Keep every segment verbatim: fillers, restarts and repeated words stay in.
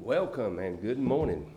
Welcome and good morning.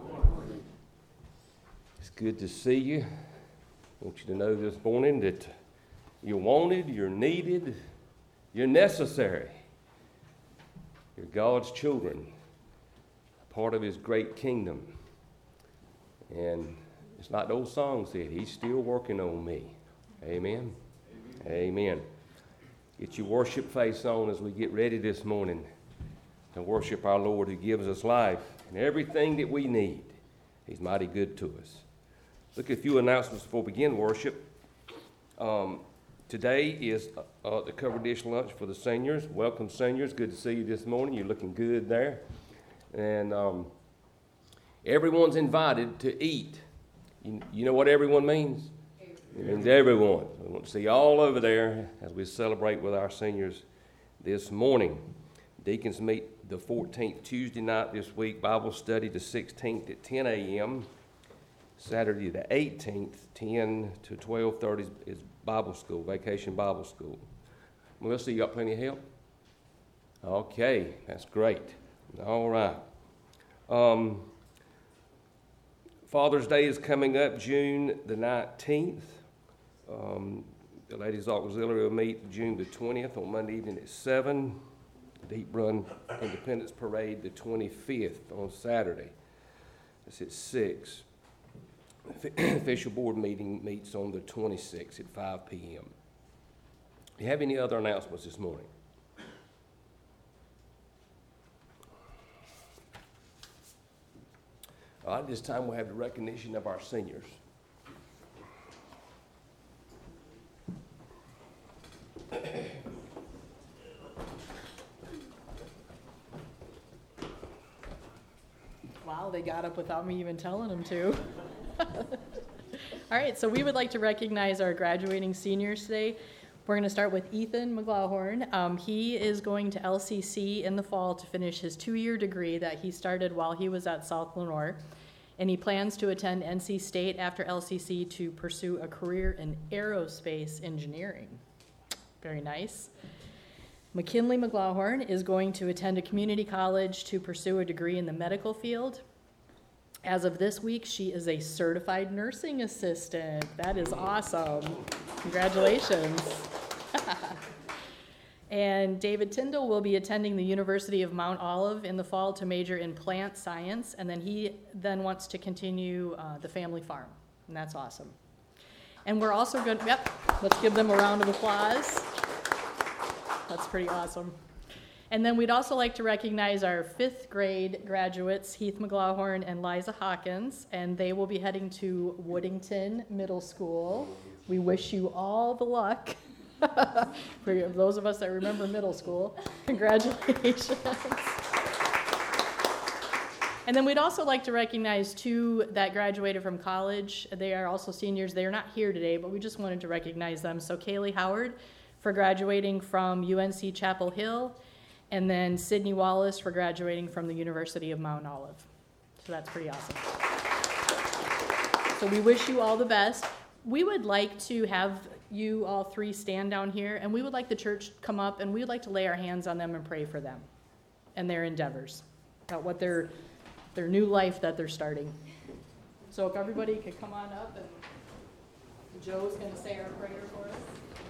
It's good to see you. I want you to know this morning that you're wanted, you're needed, you're necessary. You're God's children, part of His great kingdom. And it's like the old song said, He's still working on me. Amen. Amen. Amen. Get your worship face on as we get ready this morning to worship our Lord who gives us life and everything that we need. He's mighty good to us. Look at a few announcements before we begin worship. Um, today is uh, the covered dish lunch for the seniors. Welcome, seniors. Good to see you this morning. You're looking good there. And um, everyone's invited to eat. You, you know what everyone means? It means everyone. We want to see you all over there as we celebrate with our seniors this morning. Deacons meet the fourteenth, Tuesday night this week. Bible study the sixteenth at ten a.m. Saturday the eighteenth, ten to twelve thirty is Bible school, vacation Bible school. Melissa, you got plenty of help? Okay, that's great. All right. Um, Father's Day is coming up June the nineteenth. Um, the Ladies Auxiliary will meet June the twentieth on Monday evening at seven. Deep Run Independence Parade the twenty-fifth on Saturday. That's at six. Official board meeting meets on the twenty-sixth at five p.m. Do you have any other announcements this morning? All right, this time we'll have the recognition of our seniors. Wow, they got up without me even telling them to. All right, so we would like to recognize our graduating seniors today. We're going to start with Ethan McGlowhorn. Um, he is going to L C C in the fall to finish his two-year degree that he started while he was at South Lenoir. And he plans to attend N C State after L C C to pursue a career in aerospace engineering. Very nice. McKinley McGlowhorn is going to attend a community college to pursue a degree in the medical field. As of this week, she is a certified nursing assistant. That is awesome. Congratulations. And David Tyndall will be attending the University of Mount Olive in the fall to major in plant science, and then he then wants to continue uh, the family farm, and that's awesome. And we're also going to, yep, let's give them a round of applause. That's pretty awesome. And then we'd also like to recognize our fifth grade graduates, Heath McGlowhorn and Liza Hawkins, and they will be heading to Woodington Middle School. We wish you all the luck. For those of us that remember middle school, congratulations. And then we'd also like to recognize two that graduated from college. They are also seniors. They are not here today, but we just wanted to recognize them. So Kaylee Howard for graduating from U N C Chapel Hill, and then Sydney Wallace for graduating from the University of Mount Olive. So that's pretty awesome. So we wish you all the best. We would like to have you all three stand down here, and we would like the church to come up, and we would like to lay our hands on them and pray for them and their endeavors, about what their their new life that they're starting. So if everybody could come on up, and Joe's going to say our prayer for us.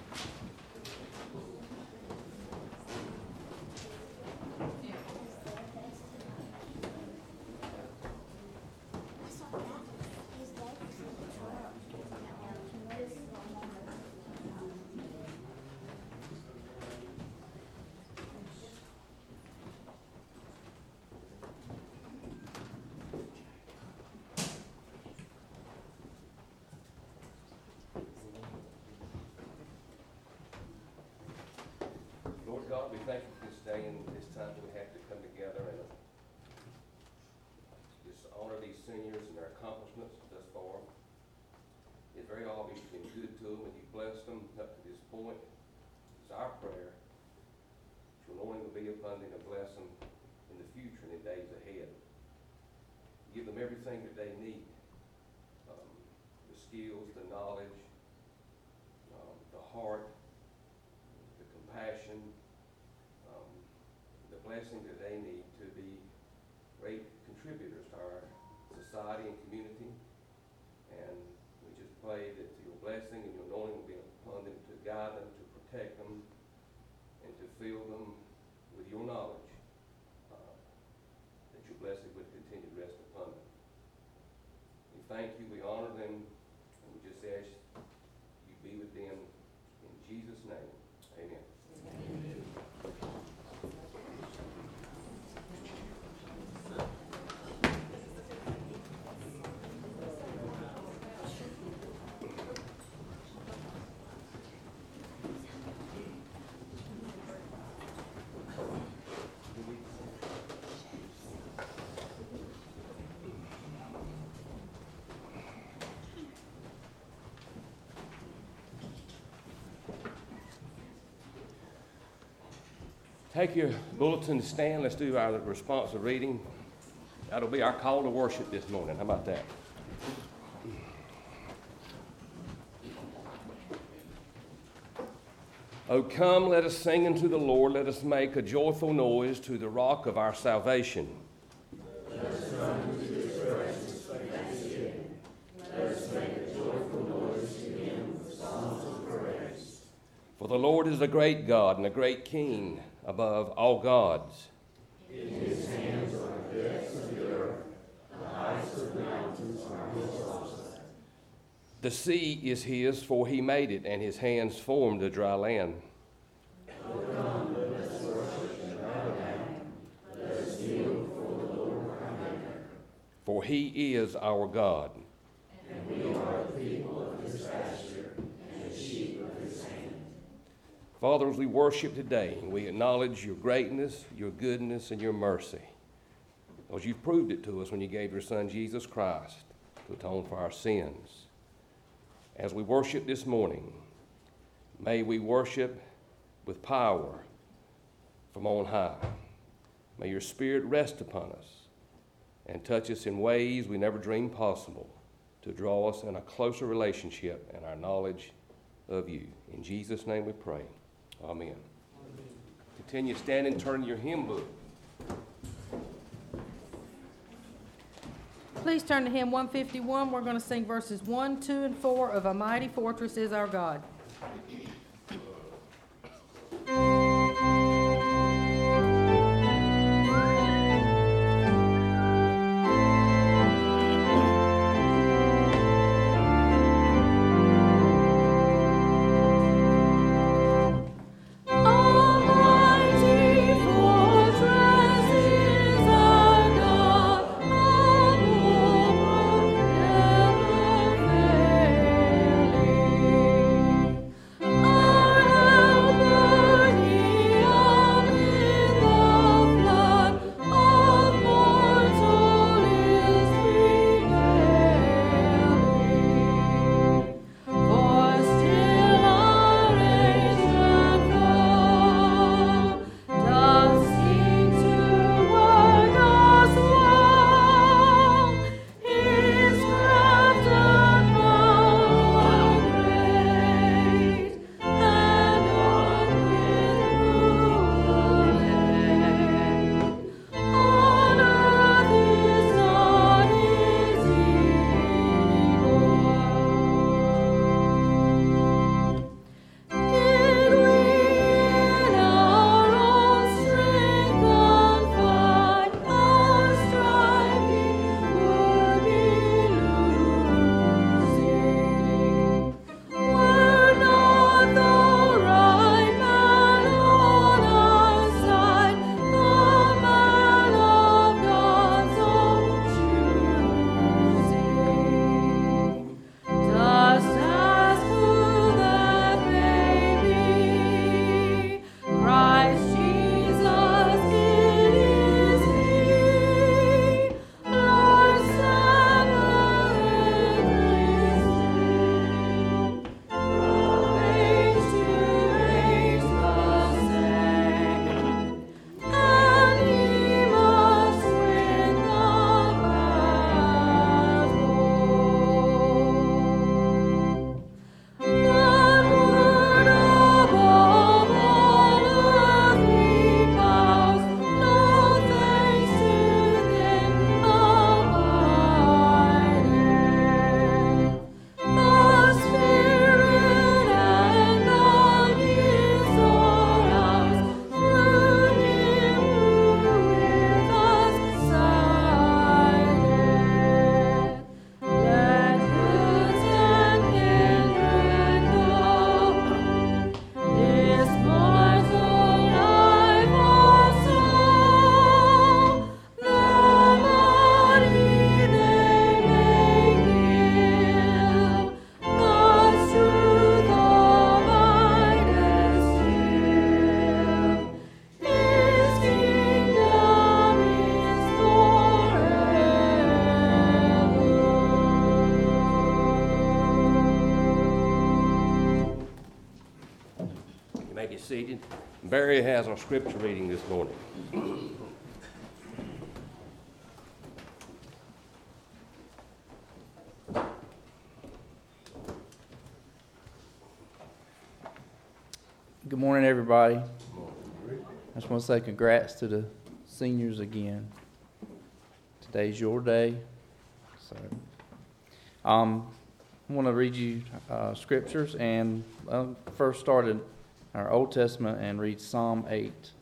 God, we thank you for this day and this time that we have to come together and just honor these seniors and their accomplishments thus far. It's very obvious you've been good to them and you've blessed them up to this point. It's our prayer. Your anointing will be upon them and bless them in the future and in days ahead. Give them everything that they need. Um, the skills, the knowledge, um, the heart, the compassion, blessing that they need to be great society and community. And we just pray that your blessing and your anointing will be upon them to guide them, to protect them, and to fill them with your knowledge, uh, that your blessing would continue to rest upon them. We thank you, we honor them, and we just ask you be with them in Jesus' name. Amen. Amen. Take your bulletin to stand. Let's do our responsive reading. That'll be our call to worship this morning. How about that? Oh, come, let us sing unto the Lord. Let us make a joyful noise to the rock of our salvation. Let us come into his presence with thanksgiving. Let us make a joyful noise to him with songs of praise. For the Lord is a great God and a great King above all gods. In his hands are the depths of the earth, the heights of the mountains are his also. The sea is his, for he made it, and his hands formed the dry land. O come, let us worship and bow down. Let us kneel before the Lord our Maker. For he is our God. And we are the people of his pasture and the sheep of his hand. Father, as we worship today, we acknowledge your greatness, your goodness, and your mercy. Because you've proved it to us when you gave your Son, Jesus Christ, to atone for our sins. As we worship this morning, may we worship with power from on high. May your Spirit rest upon us and touch us in ways we never dreamed possible to draw us in a closer relationship and our knowledge of you. In Jesus' name we pray. Amen. Amen. Continue standing, turn your hymn book. Please turn to hymn one fifty-one. We're going to sing verses one, two, and four of A Mighty Fortress Is Our God. Oh seated. Barry has our scripture reading this morning. Good morning, everybody. I just want to say congrats to the seniors again. Today's your day. So, um, I want to read you uh, scriptures, and uh, first start in our Old Testament and read Psalm eight.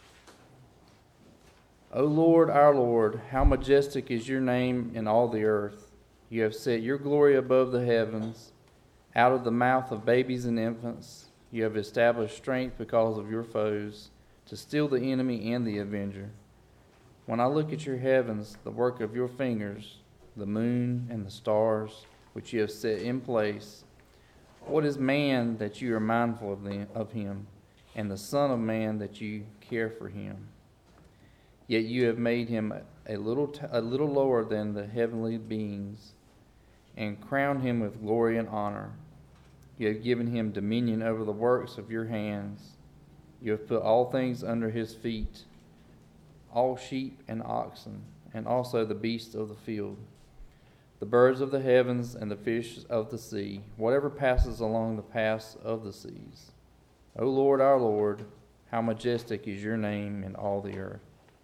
O Lord, our Lord, how majestic is your name in all the earth. You have set your glory above the heavens. Out of the mouth of babies and infants, you have established strength because of your foes, to still the enemy and the avenger. When I look at your heavens, the work of your fingers, the moon and the stars, which you have set in place, what is man that you are mindful of, them, of him, and the son of man that you care for him? Yet you have made him a little, t- a little lower than the heavenly beings, and crowned him with glory and honor. You have given him dominion over the works of your hands. You have put all things under his feet, all sheep and oxen, and also the beasts of the field, the birds of the heavens and the fish of the sea, whatever passes along the paths of the seas. O Lord, our Lord, how majestic is your name in all the earth.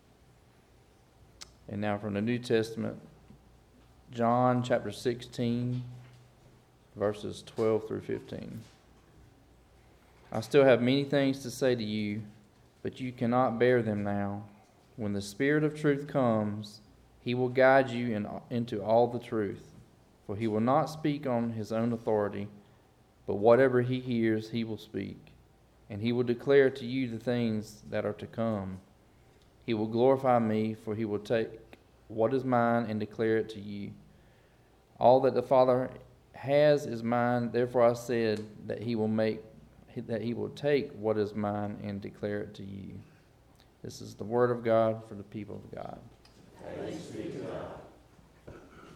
And now from the New Testament, John chapter sixteen, verses twelve through fifteen. I still have many things to say to you, but you cannot bear them now. When the Spirit of truth comes, he will guide you in, into all the truth. For he will not speak on his own authority, but whatever he hears, he will speak. And he will declare to you the things that are to come. He will glorify me, for he will take what is mine and declare it to you. All that the Father has is mine, therefore I said that he will make that he will take what is mine and declare it to you. This is the word of God for the people of God. Thanks be to God.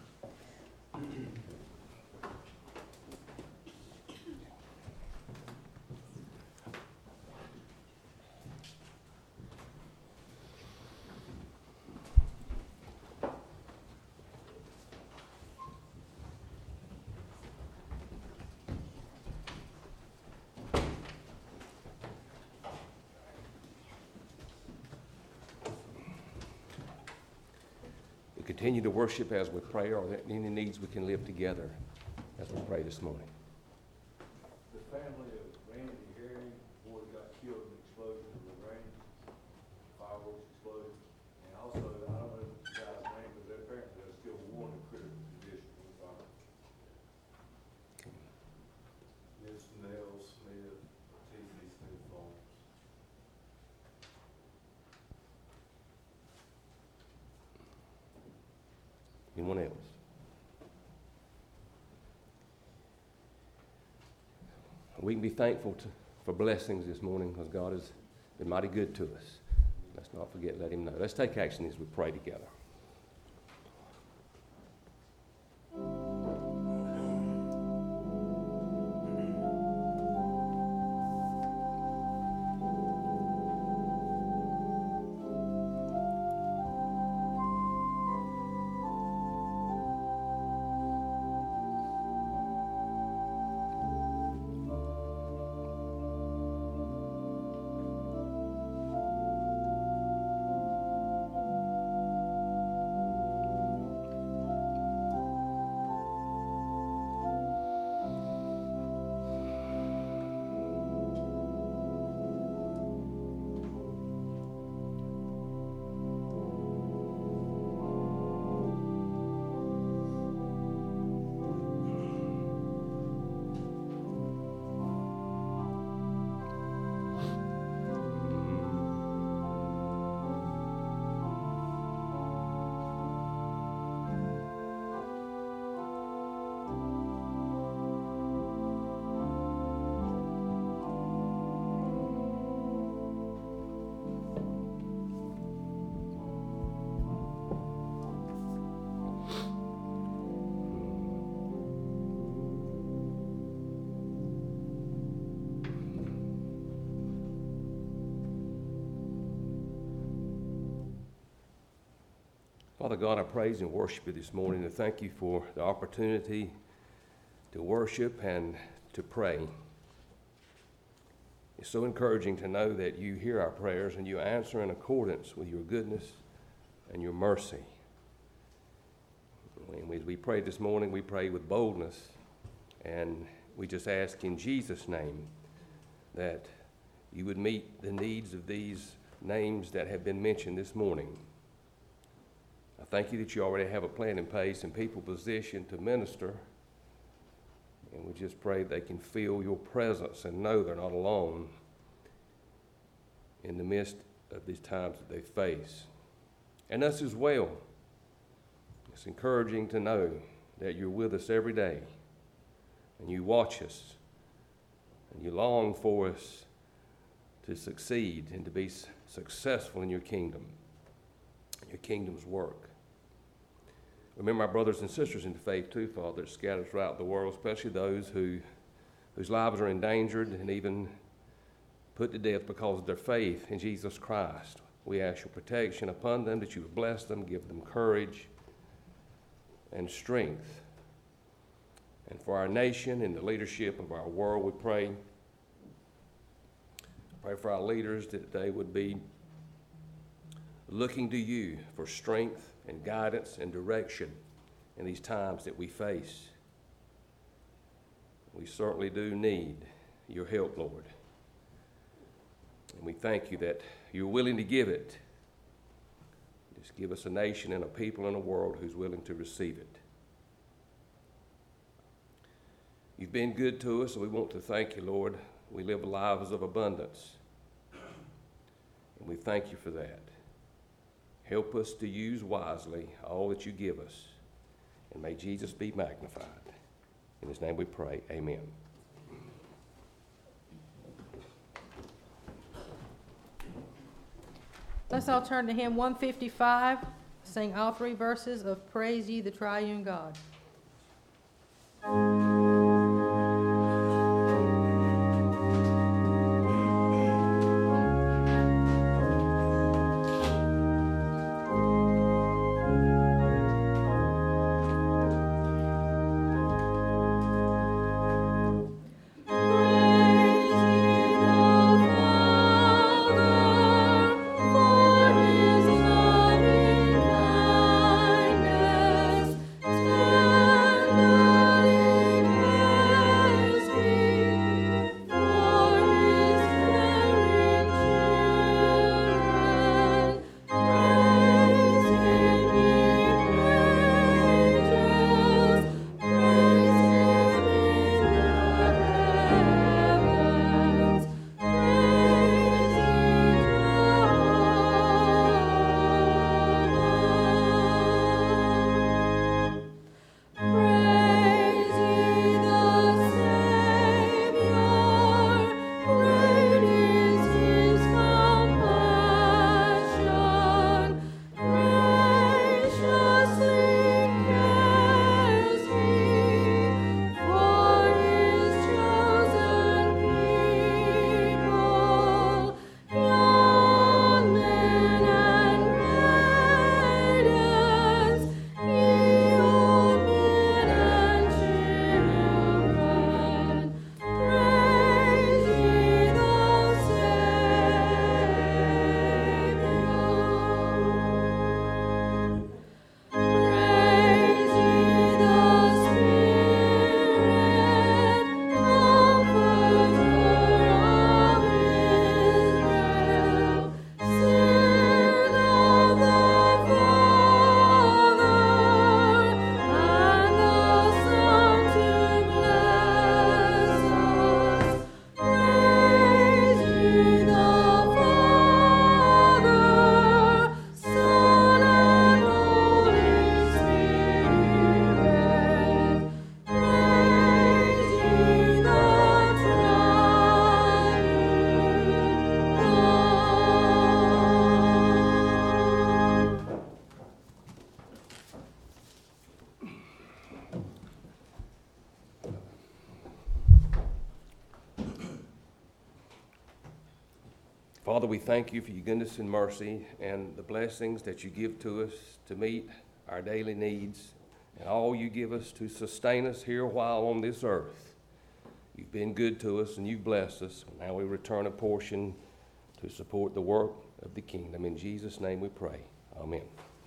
Continue to worship as we pray. Are there any needs we can live together as we pray this morning? The family of Randy Herring, boy got killed in the explosion of the rain, fireworks exploded. And also, I don't know the guy's name, but apparently there's still one in critical condition with fire. It's Nell Smith, T C Smith Farms. Anyone else? We can be thankful to, for blessings this morning because God has been mighty good to us. Let's not forget, let him know. Let's take action as we pray together. Father God, I praise and worship you this morning and thank you for the opportunity to worship and to pray. It's so encouraging to know that you hear our prayers and you answer in accordance with your goodness and your mercy. And as we pray this morning, we pray with boldness, and we just ask in Jesus' name that you would meet the needs of these names that have been mentioned this morning. I thank you that you already have a plan in place and people positioned to minister, and we just pray they can feel your presence and know they're not alone in the midst of these times that they face. And us as well. It's encouraging to know that you're with us every day, and you watch us, and you long for us to succeed and to be successful in your kingdom, your kingdom's work. Remember our brothers and sisters in the faith too, Father, that scattered throughout the world, especially those who whose lives are endangered and even put to death because of their faith in Jesus Christ. We ask your protection upon them, that you would bless them, give them courage and strength. And for our nation and the leadership of our world, we pray. Pray for our leaders that they would be looking to you for strength and guidance and direction in these times that we face. We certainly do need your help, Lord. And we thank you that you're willing to give it. Just give us a nation and a people and a world who's willing to receive it. You've been good to us, and we want to thank you, Lord. We live lives of abundance, and we thank you for that. Help us to use wisely all that you give us, and may Jesus be magnified. In his name we pray, amen. Let's all turn to hymn one fifty-five, sing all three verses of Praise Ye the Triune God. For his loving kindness Father, we thank you for your goodness and mercy and the blessings that you give to us to meet our daily needs and all you give us to sustain us here while on this earth. You've been good to us and you've blessed us. Now we return a portion to support the work of the kingdom. In Jesus' name we pray. Amen.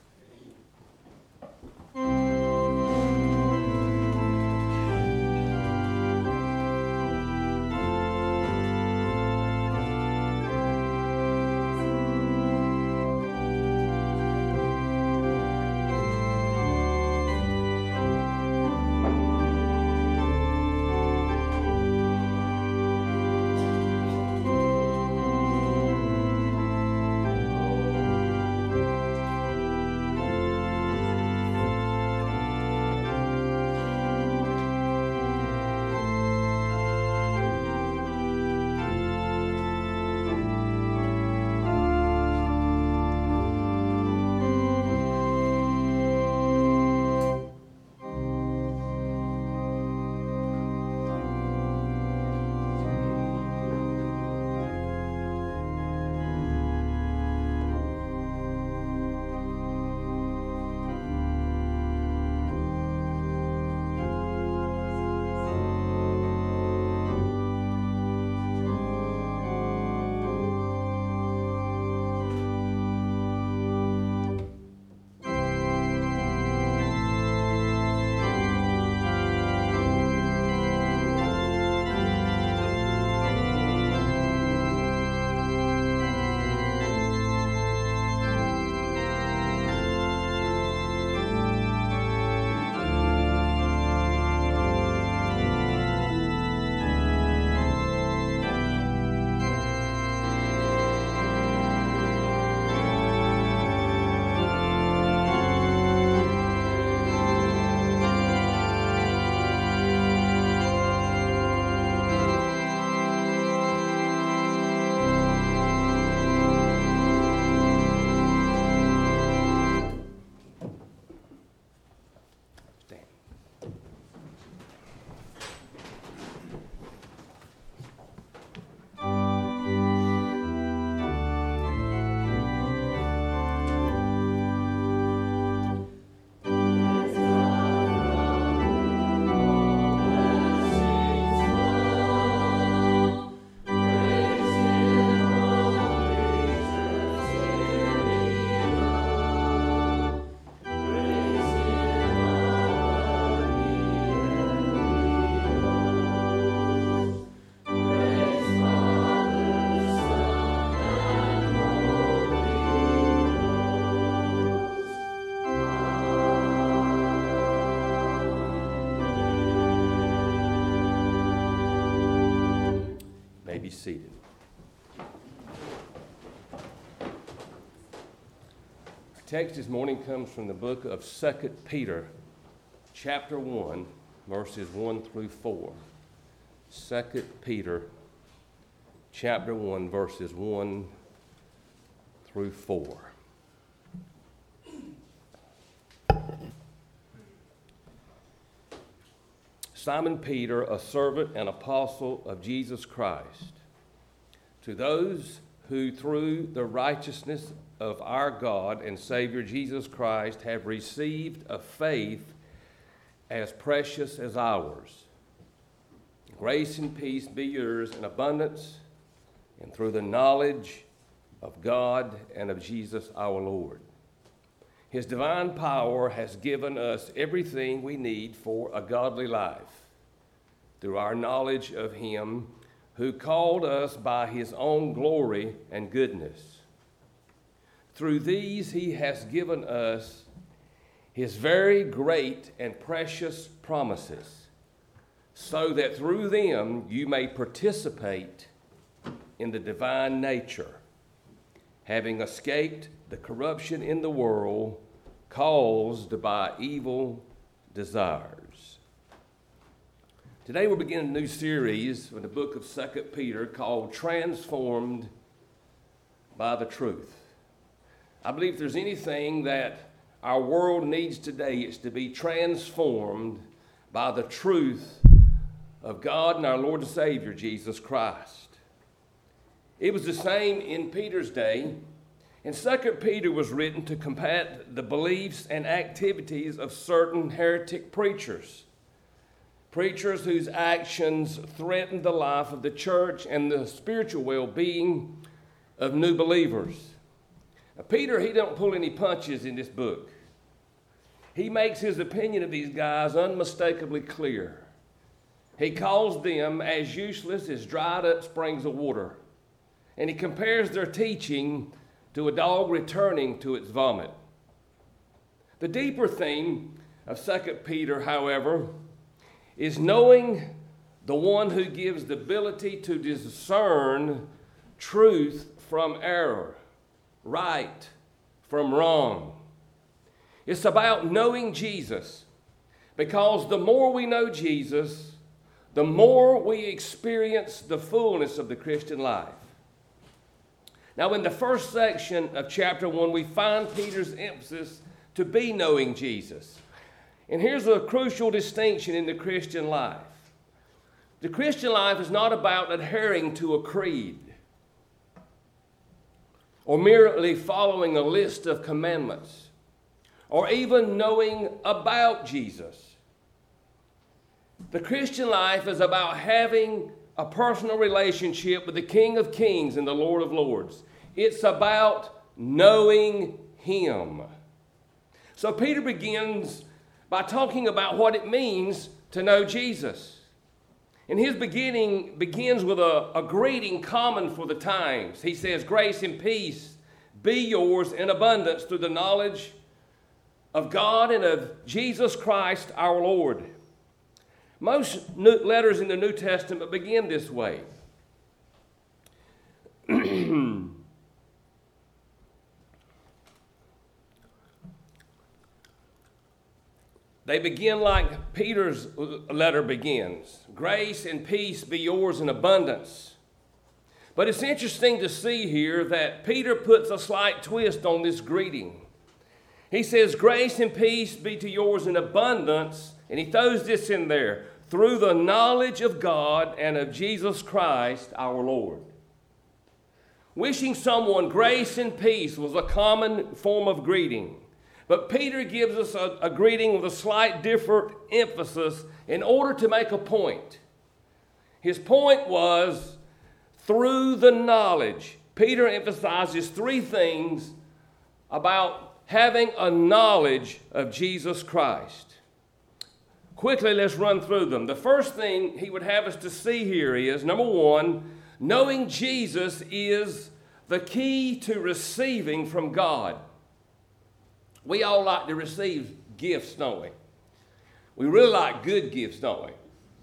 Be seated. Our text this morning comes from the book of Second Peter, chapter one, verses one through four. Second Peter, chapter one, verses one through four. Simon Peter, a servant and apostle of Jesus Christ, to those who through the righteousness of our God and Savior Jesus Christ have received a faith as precious as ours. Grace and peace be yours in abundance and through the knowledge of God and of Jesus our Lord. His divine power has given us everything we need for a godly life through our knowledge of Him who called us by His own glory and goodness. Through these He has given us His very great and precious promises, so that through them you may participate in the divine nature, having escaped the corruption in the world caused by evil desires. Today we're beginning a new series in the book of Second Peter called Transformed by the Truth. I believe if there's anything that our world needs today, it's to be transformed by the truth of God and our Lord and Savior, Jesus Christ. It was the same in Peter's day. And Second Peter was written to combat the beliefs and activities of certain heretic preachers. Preachers whose actions threatened the life of the church and the spiritual well-being of new believers. Now, Peter, he don't pull any punches in this book. He makes his opinion of these guys unmistakably clear. He calls them as useless as dried up springs of water. And he compares their teaching to a dog returning to its vomit. The deeper theme of Second Peter, however, is knowing the one who gives the ability to discern truth from error, right from wrong. It's about knowing Jesus, because the more we know Jesus, the more we experience the fullness of the Christian life. Now, in the first section of chapter one, we find Peter's emphasis to be knowing Jesus. And here's a crucial distinction in the Christian life. The Christian life is not about adhering to a creed or merely following a list of commandments or even knowing about Jesus. The Christian life is about having a personal relationship with the King of Kings and the Lord of Lords. It's about knowing Him. So Peter begins by talking about what it means to know Jesus. And his beginning begins with a, a greeting common for the times. He says, "Grace and peace be yours in abundance through the knowledge of God and of Jesus Christ our Lord." Most new letters in the New Testament begin this way. They begin like Peter's letter begins. Grace and peace be yours in abundance. But it's interesting to see here that Peter puts a slight twist on this greeting. He says, "Grace and peace be to yours in abundance," and he throws this in there, "through the knowledge of God and of Jesus Christ our Lord." Wishing someone grace and peace was a common form of greeting. But Peter gives us a, a greeting with a slight different emphasis in order to make a point. His point was through the knowledge. Peter emphasizes three things about having a knowledge of Jesus Christ. Quickly, let's run through them. The first thing he would have us to see here is, number one, knowing Jesus is the key to receiving from God. We all like to receive gifts, don't we? We really like good gifts, don't we?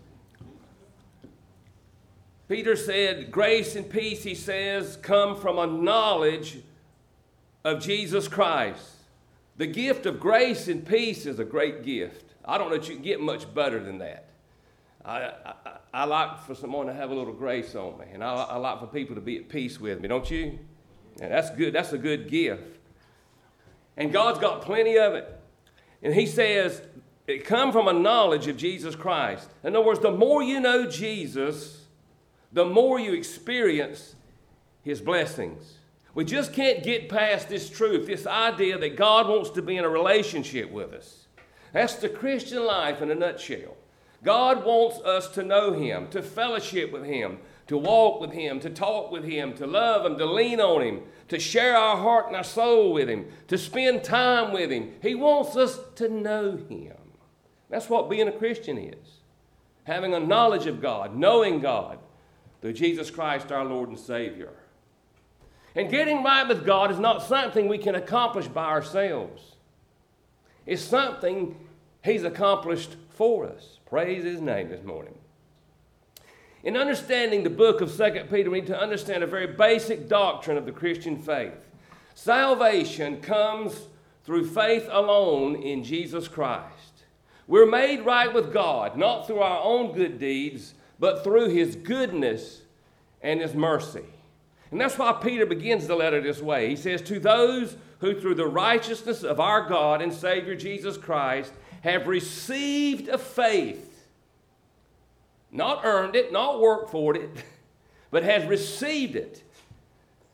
Peter said, grace and peace, he says, come from a knowledge of Jesus Christ. The gift of grace and peace is a great gift. I don't know that you can get much better than that. I, I, I like for someone to have a little grace on me, and I, I like for people to be at peace with me, don't you? And that's good. That's a good gift. And God's got plenty of it. And he says, it comes from a knowledge of Jesus Christ. In other words, the more you know Jesus, the more you experience his blessings. We just can't get past this truth, this idea that God wants to be in a relationship with us. That's the Christian life in a nutshell. God wants us to know him, to fellowship with him, to walk with him, to talk with him, to love him, to lean on him, to share our heart and our soul with him, to spend time with him. He wants us to know him. That's what being a Christian is. Having a knowledge of God, knowing God through Jesus Christ our Lord and Savior. And getting right with God is not something we can accomplish by ourselves. It's something he's accomplished for us. Praise his name this morning. In understanding the book of Second Peter, we need to understand a very basic doctrine of the Christian faith. Salvation comes through faith alone in Jesus Christ. We're made right with God, not through our own good deeds, but through his goodness and his mercy. And that's why Peter begins the letter this way. He says, to those who through the righteousness of our God and Savior Jesus Christ have received a faith, not earned it, not worked for it, but has received it.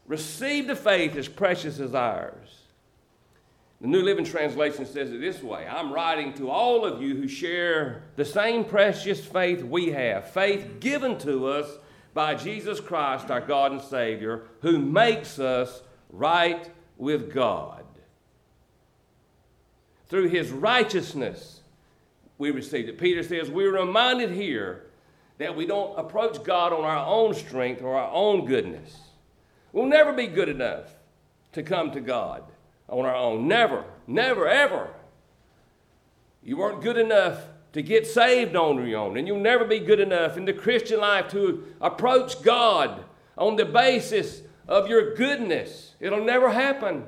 received a faith as precious as ours. The New Living Translation says it this way: I'm writing to all of you who share the same precious faith we have, faith given to us by Jesus Christ, our God and Savior, who makes us right with God. Through his righteousness, we received it. Peter says we're reminded here that we don't approach God on our own strength or our own goodness. We'll never be good enough to come to God on our own. Never, never, ever. You weren't good enough to get saved on your own, and you'll never be good enough in the Christian life to approach God on the basis of your goodness. It'll never happen.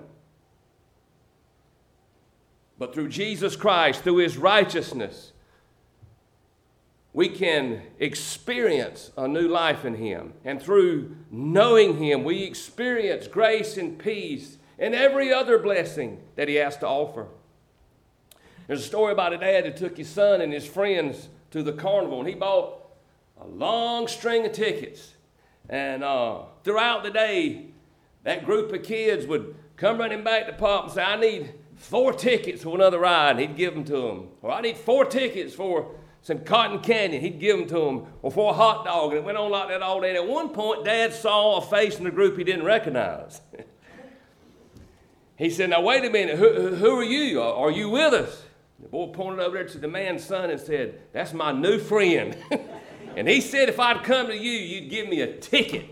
But through Jesus Christ, through his righteousness, we can experience a new life in him. And through knowing him, we experience grace and peace and every other blessing that he has to offer. There's a story about a dad that took his son and his friends to the carnival, and he bought a long string of tickets. And uh, throughout the day, that group of kids would come running back to Pop and say, I need four tickets for another ride. And he'd give them to them. Or I need four tickets for some cotton candy. He'd give them to them. Or for a hot dog. And it went on like that all day. And at one point, Dad saw a face in the group he didn't recognize. He said, now wait a minute, who, who are you? Are you with us? The boy pointed over there to the man's son and said, that's my new friend. And he said, if I'd come to you, you'd give me a ticket.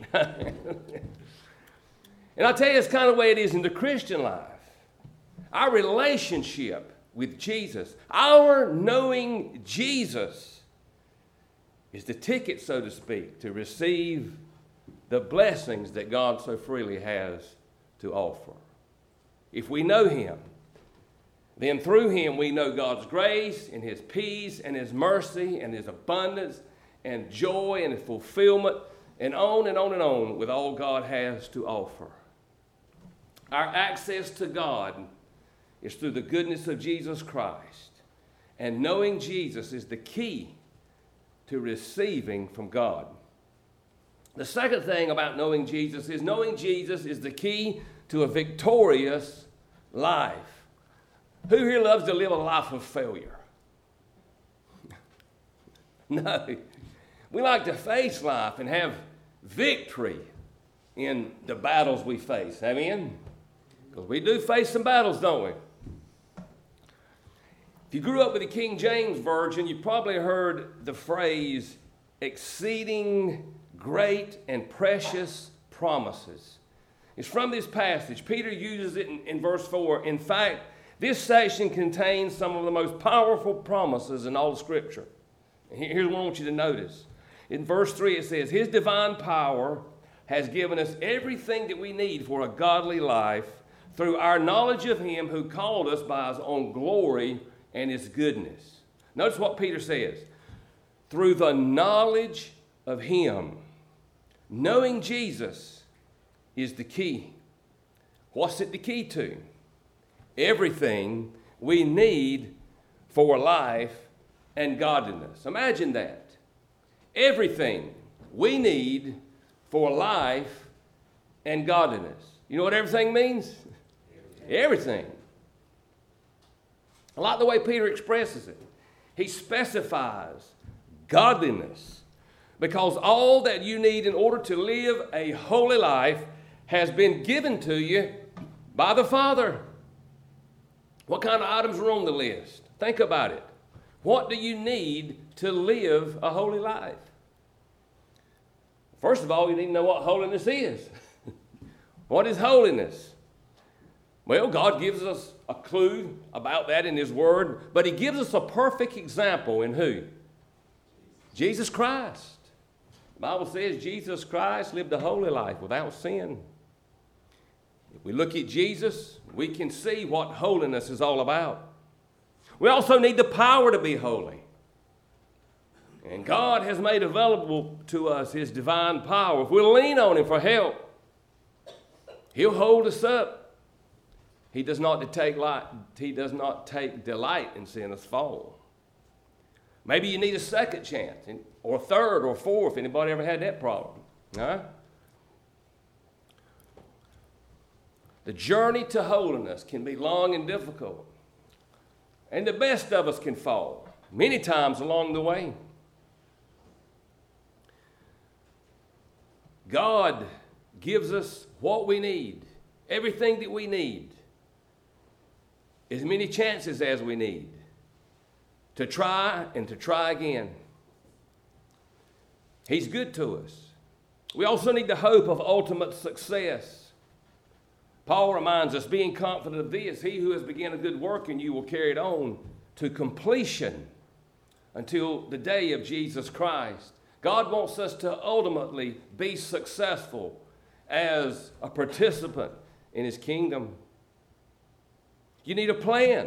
And I tell you, it's kind of the way it is in the Christian life. Our relationship with Jesus, our knowing Jesus, is the ticket, so to speak, to receive the blessings that God so freely has to offer. If we know him, then through him we know God's grace and his peace and his mercy and his abundance and joy and his fulfillment and on and on and on with all God has to offer. Our access to God is through the goodness of Jesus Christ. And knowing Jesus is the key to receiving from God. The second thing about knowing Jesus is knowing Jesus is the key to a victorious life. Who here loves to live a life of failure? No. We like to face life and have victory in the battles we face. Amen? Because we do face some battles, don't we? If you grew up with the King James Version, you probably heard the phrase, exceeding great and precious promises. It's from this passage. Peter uses it in, in verse four. In fact, this section contains some of the most powerful promises in all of Scripture. Here's what I want you to notice. In verse three it says, his divine power has given us everything that we need for a godly life through our knowledge of him who called us by his own glory and his goodness. Notice what Peter says. Through the knowledge of him. Knowing Jesus is the key. What's it the key to? Everything we need for life and godliness. Imagine that. Everything we need for life and godliness. You know what everything means? Everything. I like the way Peter expresses it. He specifies godliness because all that you need in order to live a holy life has been given to you by the Father. What kind of items are on the list? Think about it. What do you need to live a holy life? First of all, you need to know what holiness is. What is holiness? Well, God gives us a clue about that in his word, but he gives us a perfect example in who? Jesus Christ. The Bible says Jesus Christ lived a holy life without sin. If we look at Jesus, we can see what holiness is all about. We also need the power to be holy. And God has made available to us his divine power. If we'll lean on him for help, he'll hold us up. He does not take light, he does not take delight in seeing us fall. Maybe you need a second chance, or a third or fourth. Anybody ever had that problem? Huh? The journey to holiness can be long and difficult. And the best of us can fall many times along the way. God gives us what we need, everything that we need, as many chances as we need to try and to try again. He's good to us. We also need the hope of ultimate success. Paul reminds us, being confident of this, he who has begun a good work in you will carry it on to completion until the day of Jesus Christ. God wants us to ultimately be successful as a participant in his kingdom. You need a plan.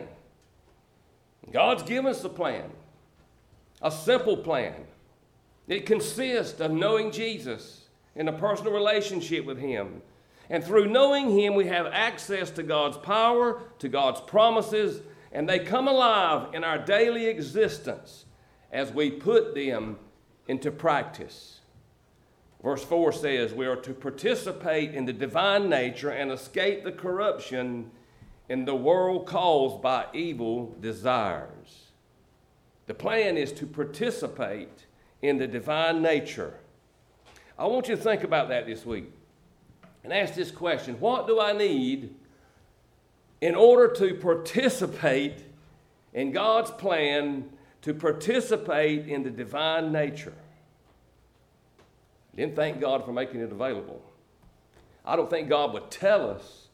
God's given us a plan, a simple plan. It consists of knowing Jesus in a personal relationship with him. And through knowing him, we have access to God's power, to God's promises, and they come alive in our daily existence as we put them into practice. Verse four says, we are to participate in the divine nature and escape the corruption in the world caused by evil desires. The plan is to participate in the divine nature. I want you to think about that this week and ask this question: what do I need in order to participate in God's plan, to participate in the divine nature? Didn't thank God for making it available. I don't think God would tell us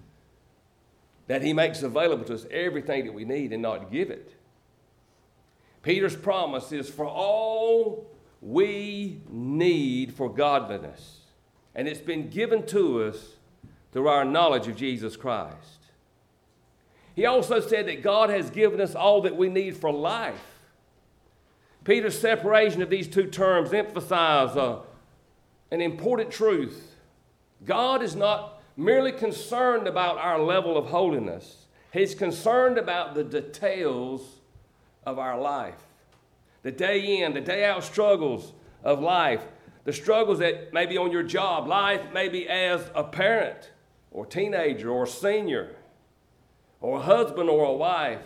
that he makes available to us everything that we need and not give it. Peter's promise is for all we need for godliness, and it's been given to us through our knowledge of Jesus Christ. He also said that God has given us all that we need for life. Peter's separation of these two terms emphasizes uh, an important truth. God is not merely concerned about our level of holiness. He's concerned about the details of our life. The day in, the day out struggles of life. The struggles that may be on your job. Life maybe as a parent or teenager or senior or a husband or a wife.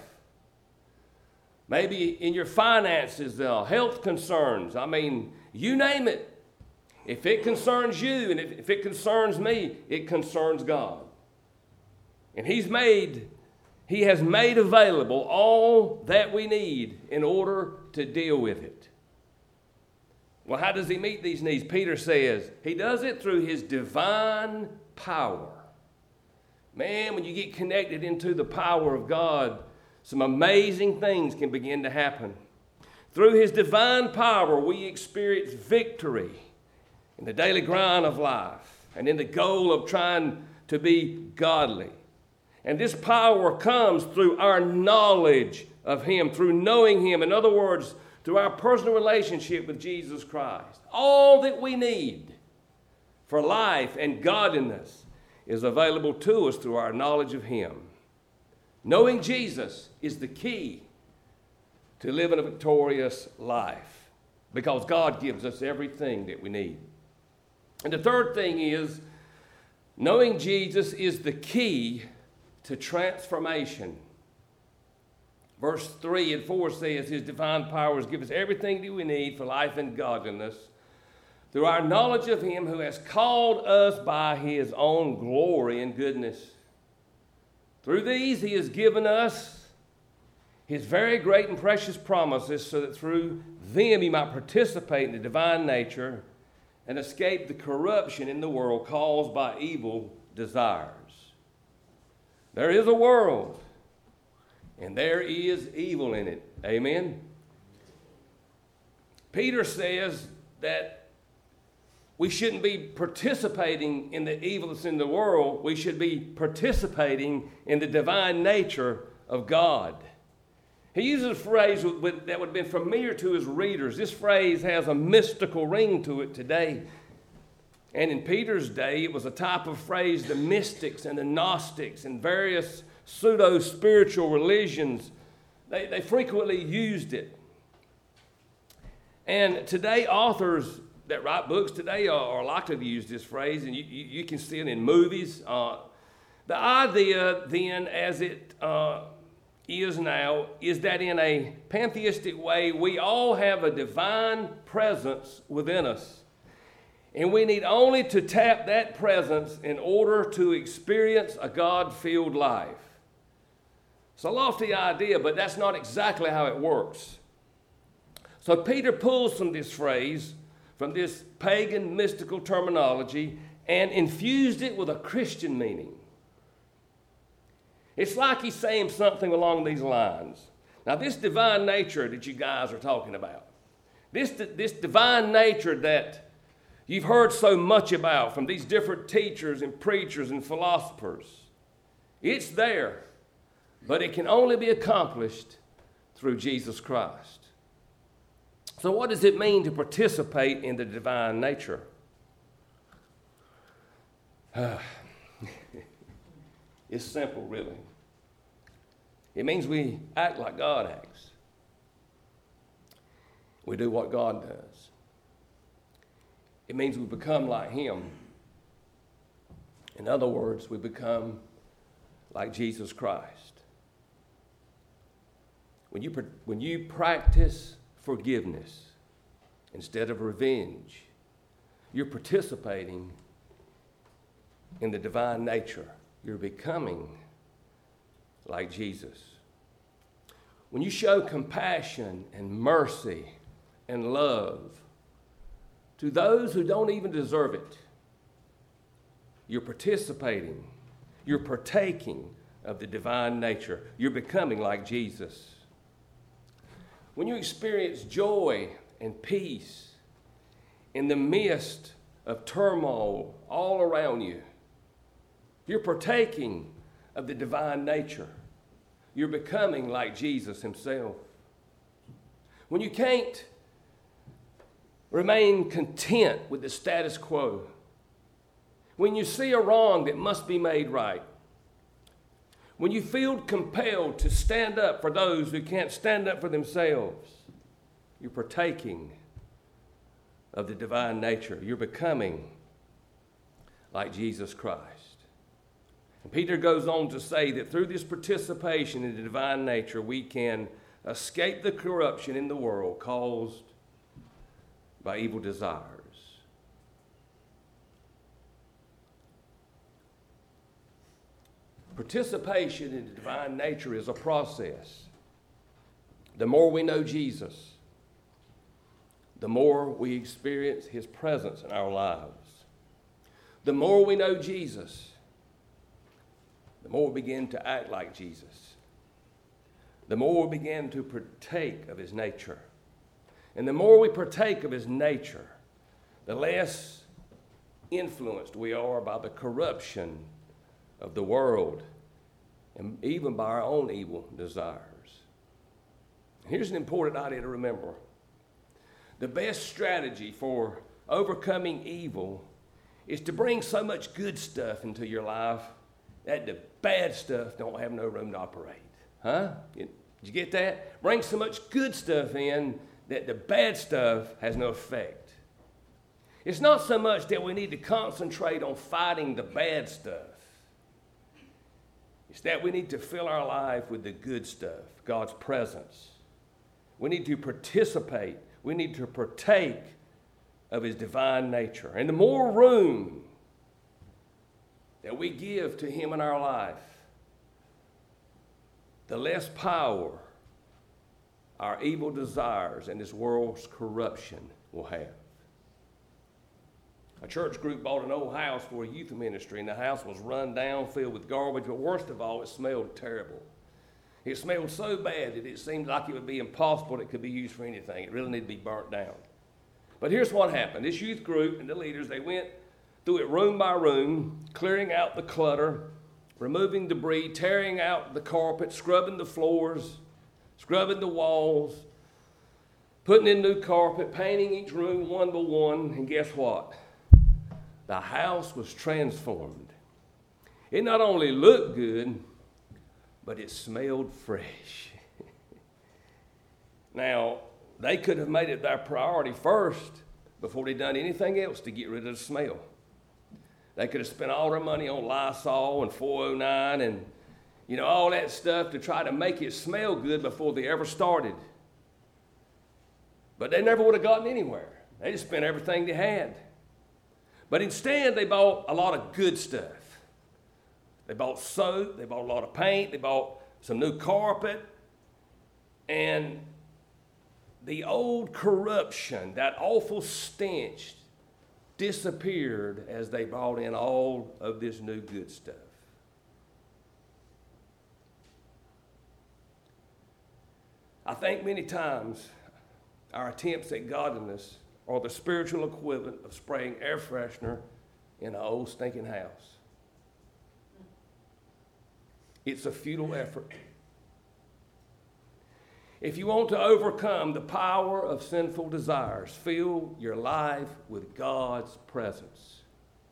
Maybe in your finances, uh, health concerns. I mean, you name it. If it concerns you and if, if it concerns me, it concerns God. And he's made, he has made available all that we need in order to deal with it. Well, how does he meet these needs? Peter says he does it through his divine power. Man, when you get connected into the power of God, some amazing things can begin to happen. Through his divine power, we experience victory in the daily grind of life and in the goal of trying to be godly. And this power comes through our knowledge of him, through knowing him. In other words, through our personal relationship with Jesus Christ. All that we need for life and godliness is available to us through our knowledge of him. Knowing Jesus is the key to living a victorious life because God gives us everything that we need. And the third thing is, knowing Jesus is the key to transformation. Verse three and four says, his divine powers give us everything that we need for life and godliness through our knowledge of him who has called us by his own glory and goodness. Through these he has given us his very great and precious promises so that through them he might participate in the divine nature and escape the corruption in the world caused by evil desires. There is a world, and there is evil in it. Amen? Peter says that we shouldn't be participating in the evil that's in the world. We should be participating in the divine nature of God. He uses a phrase that would have been familiar to his readers. This phrase has a mystical ring to it today. And in Peter's day, it was a type of phrase the mystics and the Gnostics and various pseudo-spiritual religions, they, they frequently used it. And today, authors that write books today are, are likely to use this phrase, and you, you, you can see it in movies. Uh, The idea then, as it uh, is now, is that in a pantheistic way, we all have a divine presence within us. And we need only to tap that presence in order to experience a God-filled life. It's a lofty idea, but that's not exactly how it works. So Peter pulls from this phrase, from this pagan mystical terminology, and infused it with a Christian meaning. It's like he's saying something along these lines. Now, this divine nature that you guys are talking about, this, this divine nature that you've heard so much about from these different teachers and preachers and philosophers, it's there, but it can only be accomplished through Jesus Christ. So what does it mean to participate in the divine nature? It's simple, really. It means we act like God acts. We do what God does. It means we become like Him. In other words, we become like Jesus Christ. When you, when you practice forgiveness instead of revenge, you're participating in the divine nature. You're becoming like Jesus. When you show compassion and mercy and love to those who don't even deserve it, you're participating, you're partaking of the divine nature. You're becoming like Jesus. When you experience joy and peace in the midst of turmoil all around you, you're partaking of the divine nature. You're becoming like Jesus Himself. When you can't remain content with the status quo, when you see a wrong that must be made right, when you feel compelled to stand up for those who can't stand up for themselves, you're partaking of the divine nature. You're becoming like Jesus Christ. And Peter goes on to say that through this participation in the divine nature, we can escape the corruption in the world caused by evil desires. Participation in the divine nature is a process. The more we know Jesus, the more we experience His presence in our lives. The more we know Jesus, the more we begin to act like Jesus. The more we begin to partake of His nature. And the more we partake of His nature, the less influenced we are by the corruption of the world and even by our own evil desires. Here's an important idea to remember. The best strategy for overcoming evil is to bring so much good stuff into your life that the bad stuff don't have no room to operate. Huh? Did you get that? Bring so much good stuff in that the bad stuff has no effect. It's not so much that we need to concentrate on fighting the bad stuff. It's that we need to fill our life with the good stuff, God's presence. We need to participate. We need to partake of His divine nature. And the more room that we give to Him in our life, the less power our evil desires and this world's corruption will have. A church group bought an old house for a youth ministry, and the house was run down, filled with garbage, but worst of all, it smelled terrible. It smelled so bad that it seemed like it would be impossible that it could be used for anything. It really needed to be burnt down. But here's what happened. This youth group and the leaders, they went through it room by room, clearing out the clutter, removing debris, tearing out the carpet, scrubbing the floors, scrubbing the walls, putting in new carpet, painting each room one by one, and guess what? The house was transformed. It not only looked good, but it smelled fresh. Now, they could have made it their priority first before they done anything else to get rid of the smell. They could have spent all their money on Lysol and four oh nine and, you know, all that stuff to try to make it smell good before they ever started. But they never would have gotten anywhere. They just spent everything they had. But instead, they bought a lot of good stuff. They bought soap, they bought a lot of paint, they bought some new carpet, and the old corruption, that awful stench, disappeared as they brought in all of this new good stuff. I think many times our attempts at godliness are the spiritual equivalent of spraying air freshener in an old stinking house. It's a futile effort. If you want to overcome the power of sinful desires, fill your life with God's presence.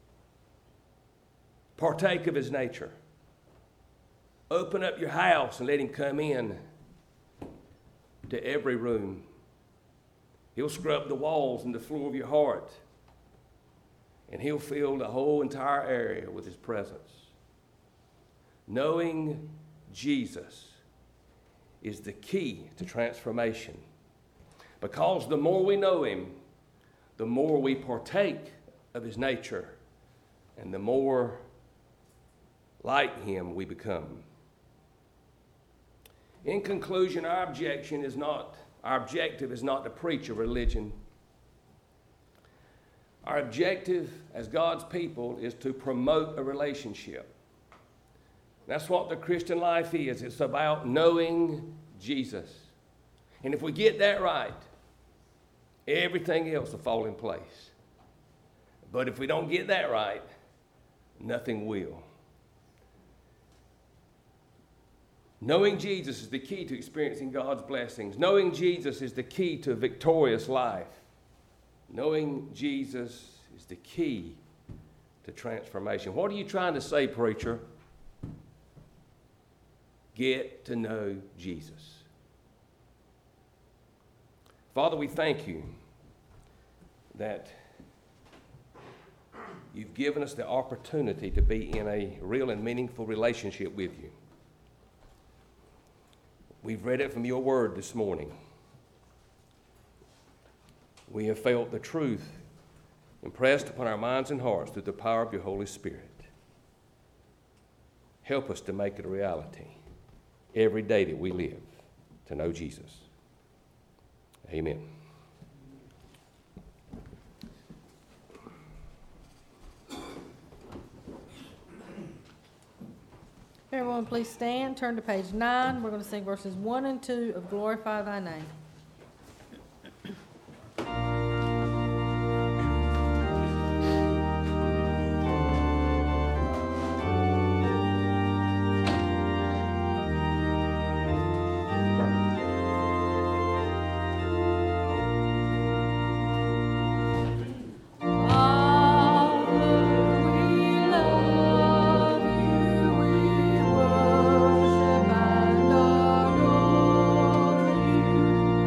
Partake of His nature. Open up your house and let Him come in to every room. He'll scrub the walls and the floor of your heart, and He'll fill the whole entire area with His presence. Knowing Jesus is the key to transformation, because the more we know Him, the more we partake of His nature, and the more like Him we become. In conclusion, our objection is not, our objective is not to preach a religion. Our objective as God's people is to promote a relationship. That's what the Christian life is. It's about knowing Jesus. And if we get that right, everything else will fall in place. But if we don't get that right, nothing will. Knowing Jesus is the key to experiencing God's blessings. Knowing Jesus is the key to a victorious life. Knowing Jesus is the key to transformation. What are you trying to say, preacher? Get to know Jesus. Father, we thank You that You've given us the opportunity to be in a real and meaningful relationship with You. We've read it from Your word this morning. We have felt the truth impressed upon our minds and hearts through the power of Your Holy Spirit. Help us to make it a reality every day that we live, to know Jesus. Amen. Everyone, please stand. Turn to page nine. We're going to sing verses one and two of Glorify Thy Name. Father, we love you, we worship and adore you.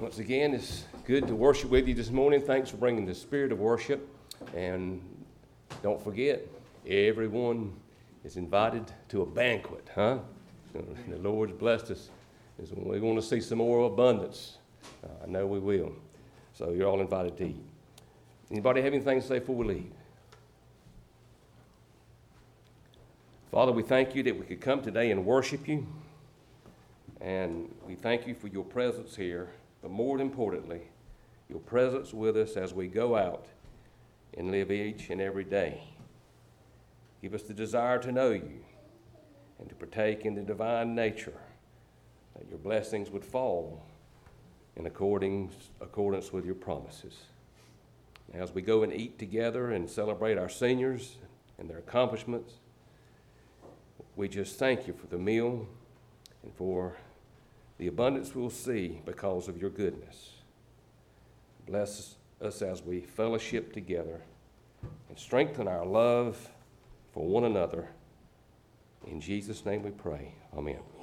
Once again, it's good to worship with you this morning. Thanks for bringing the spirit of worship. And don't forget, everyone is invited to a banquet, huh? The Lord's blessed us. We want to see some more abundance. Uh, I know we will. So you're all invited to eat. Anybody have anything to say before we leave? Father, we thank you that we could come today and worship you. And we thank you for your presence here. But more importantly, your presence with us as we go out and live each and every day. Give us the desire to know you and to partake in the divine nature, that your blessings would fall in according, accordance with your promises. As we go and eat together and celebrate our seniors and their accomplishments, we just thank you for the meal and for the abundance we'll see because of your goodness. Bless us as we fellowship together and strengthen our love for one another. In Jesus' name we pray. Amen.